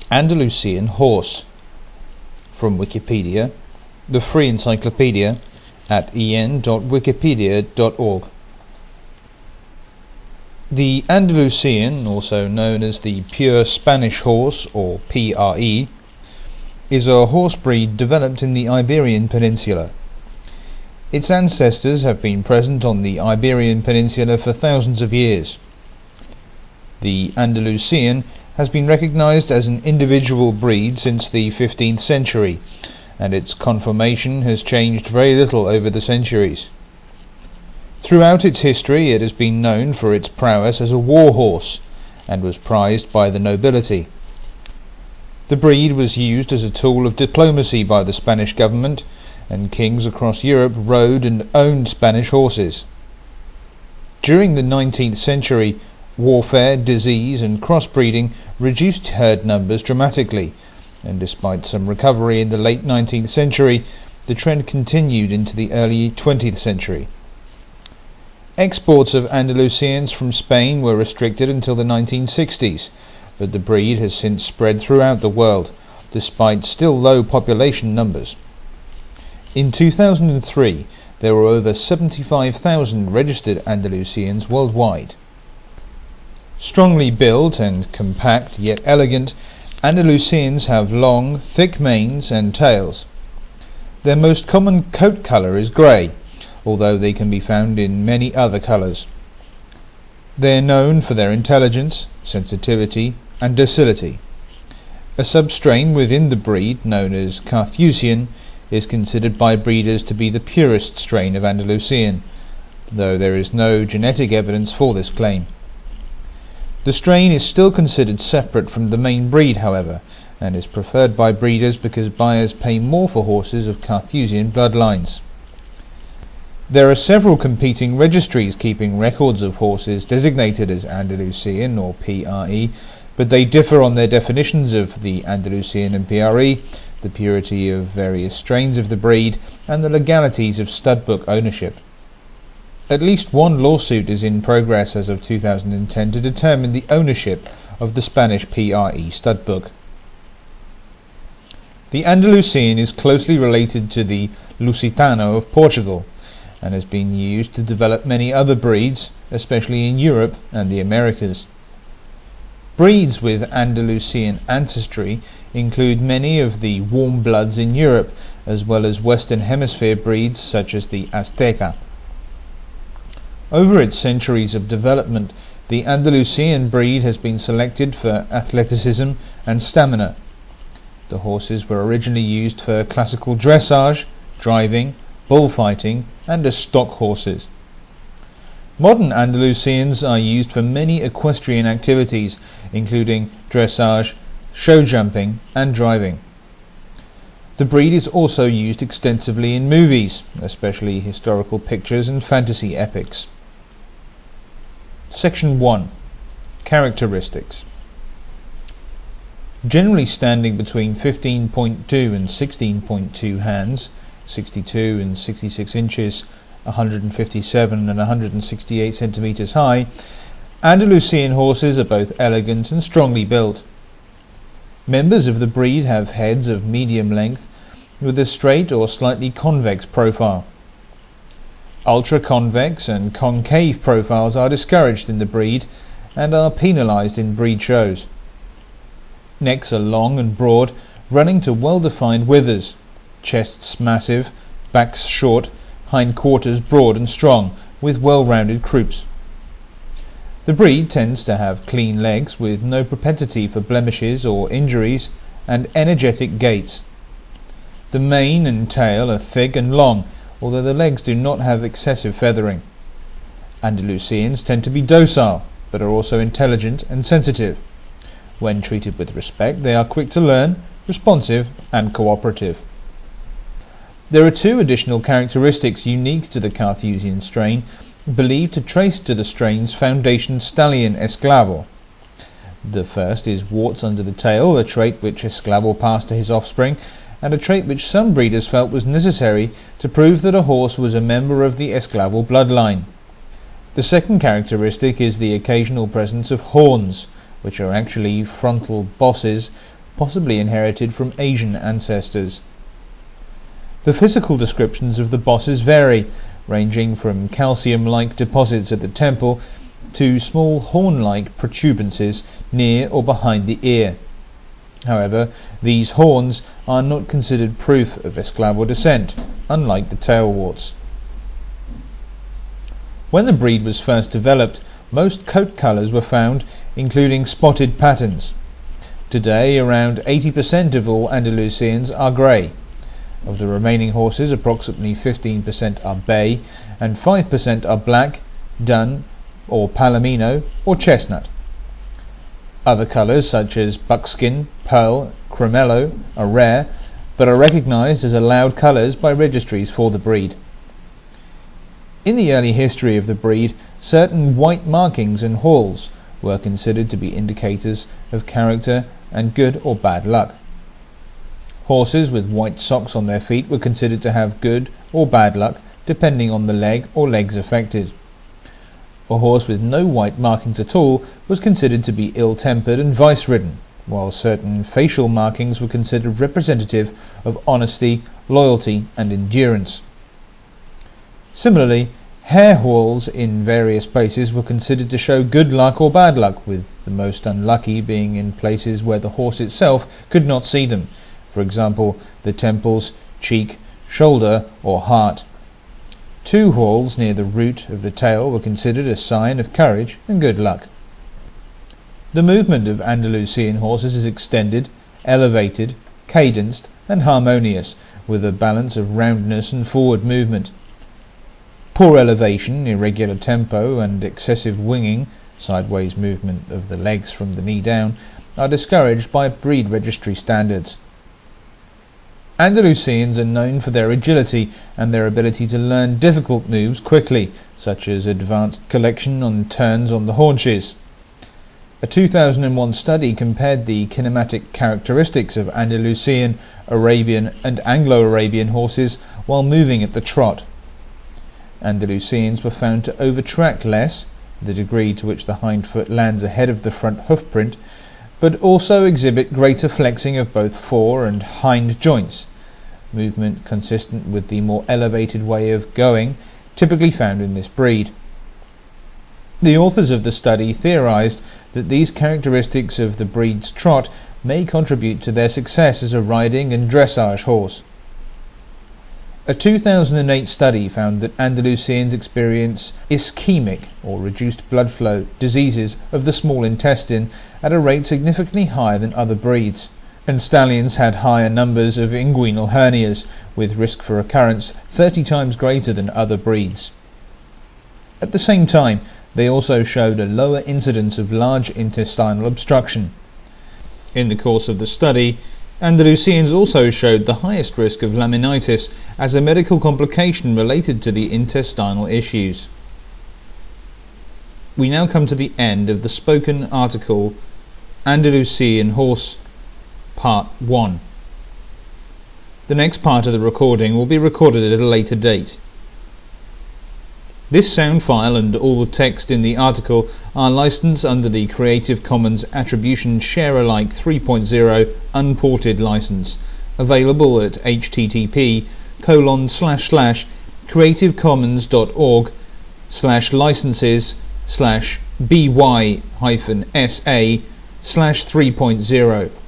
Andalusian horse. From Wikipedia, the free encyclopedia at en.wikipedia.org. The Andalusian, also known as the pure Spanish horse or PRE, is a horse breed developed in the Iberian Peninsula. Its ancestors have been present on the Iberian Peninsula for thousands of years. The Andalusian has been recognized as an individual breed since the 15th century, and its conformation has changed very little over the centuries. Throughout its history, it has been known for its prowess as a war horse, and was prized by the nobility. The breed was used as a tool of diplomacy by the Spanish government, and kings across Europe rode and owned Spanish horses. During the 19th century, warfare, disease and crossbreeding reduced herd numbers dramatically, and despite some recovery in the late 19th century, the trend continued into the early 20th century. Exports of Andalusians from Spain were restricted until the 1960s, but the breed has since spread throughout the world, despite still low population numbers. In 2003, there were over 75,000 registered Andalusians worldwide. Strongly built and compact yet elegant, Andalusians have long, thick manes and tails. Their most common coat colour is grey, although they can be found in many other colours. They are known for their intelligence, sensitivity and docility. A substrain within the breed, known as Carthusian, is considered by breeders to be the purest strain of Andalusian, though there is no genetic evidence for this claim. The strain is still considered separate from the main breed, however, and is preferred by breeders because buyers pay more for horses of Carthusian bloodlines. There are several competing registries keeping records of horses designated as Andalusian or PRE, but they differ on their definitions of the Andalusian and PRE, the purity of various strains of the breed, and the legalities of studbook ownership. At least one lawsuit is in progress as of 2010 to determine the ownership of the Spanish PRE studbook. The Andalusian is closely related to the Lusitano of Portugal, and has been used to develop many other breeds, especially in Europe and the Americas. Breeds with Andalusian ancestry include many of the warm bloods in Europe, as well as Western Hemisphere breeds such as the Azteca. Over its centuries of development, the Andalusian breed has been selected for athleticism and stamina. The horses were originally used for classical dressage, driving, bullfighting and as stock horses. Modern Andalusians are used for many equestrian activities, including dressage, show jumping and driving. The breed is also used extensively in movies, especially historical pictures and fantasy epics. Section 1. Characteristics. Generally standing between 15.2 and 16.2 hands, 62 and 66 inches, 157 and 168 centimeters high, Andalusian horses are both elegant and strongly built. Members of the breed have heads of medium length with a straight or slightly convex profile. Ultra-convex and concave profiles are discouraged in the breed and are penalized in breed shows. Necks are long and broad, running to well-defined withers, chests massive, backs short, hindquarters broad and strong, with well-rounded croups. The breed tends to have clean legs with no propensity for blemishes or injuries, and energetic gaits. The mane and tail are thick and long, although the legs do not have excessive feathering. Andalusians tend to be docile, but are also intelligent and sensitive. When treated with respect, they are quick to learn, responsive and cooperative. There are two additional characteristics unique to the Carthusian strain, believed to trace to the strain's foundation stallion Esclavo. The first is warts under the tail, a trait which Esclavo passed to his offspring, and a trait which some breeders felt was necessary to prove that a horse was a member of the Esclavo bloodline. The second characteristic is the occasional presence of horns, which are actually frontal bosses possibly inherited from Asian ancestors. The physical descriptions of the bosses vary, ranging from calcium-like deposits at the temple to small horn-like protuberances near or behind the ear. However, these horns are not considered proof of esclaval descent, unlike the tailwarts. When the breed was first developed, most coat colours were found, including spotted patterns. Today, around 80% of all Andalusians are grey. Of the remaining horses, approximately 15% are bay, and 5% are black, dun, or palomino, or chestnut. Other colours such as buckskin, pearl, cremello are rare, but are recognised as allowed colours by registries for the breed. In the early history of the breed, certain white markings and halls were considered to be indicators of character and good or bad luck. Horses with white socks on their feet were considered to have good or bad luck, depending on the leg or legs affected. A horse with no white markings at all was considered to be ill-tempered and vice-ridden, while certain facial markings were considered representative of honesty, loyalty, and endurance. Similarly, hair whorls in various places were considered to show good luck or bad luck, with the most unlucky being in places where the horse itself could not see them, for example, the temples, cheek, shoulder, or heart. Two whorls near the root of the tail were considered a sign of courage and good luck. The movement of Andalusian horses is extended, elevated, cadenced, and harmonious, with a balance of roundness and forward movement. Poor elevation, irregular tempo, and excessive winging, sideways movement of the legs from the knee down, are discouraged by breed registry standards. Andalusians are known for their agility and their ability to learn difficult moves quickly, such as advanced collection on turns on the haunches. A 2001 study compared the kinematic characteristics of Andalusian, Arabian and Anglo-Arabian horses while moving at the trot. Andalusians were found to overtrack less, the degree to which the hind foot lands ahead of the front hoof print, but also exhibit greater flexing of both fore and hind joints, movement consistent with the more elevated way of going typically found in this breed. The authors of the study theorized that these characteristics of the breed's trot may contribute to their success as a riding and dressage horse. A 2008 study found that Andalusians experience ischemic, or reduced blood flow, diseases of the small intestine at a rate significantly higher than other breeds, and stallions had higher numbers of inguinal hernias, with risk for occurrence 30 times greater than other breeds. At the same time, they also showed a lower incidence of large intestinal obstruction. In the course of the study, Andalusians also showed the highest risk of laminitis as a medical complication related to the intestinal issues. We now come to the end of the spoken article Andalusian Horse Part 1. The next part of the recording will be recorded at a later date. This sound file and all the text in the article are licensed under the Creative Commons Attribution Share Alike 3.0 Unported license, available at http://creativecommons.org/licenses/by-sa/3.0.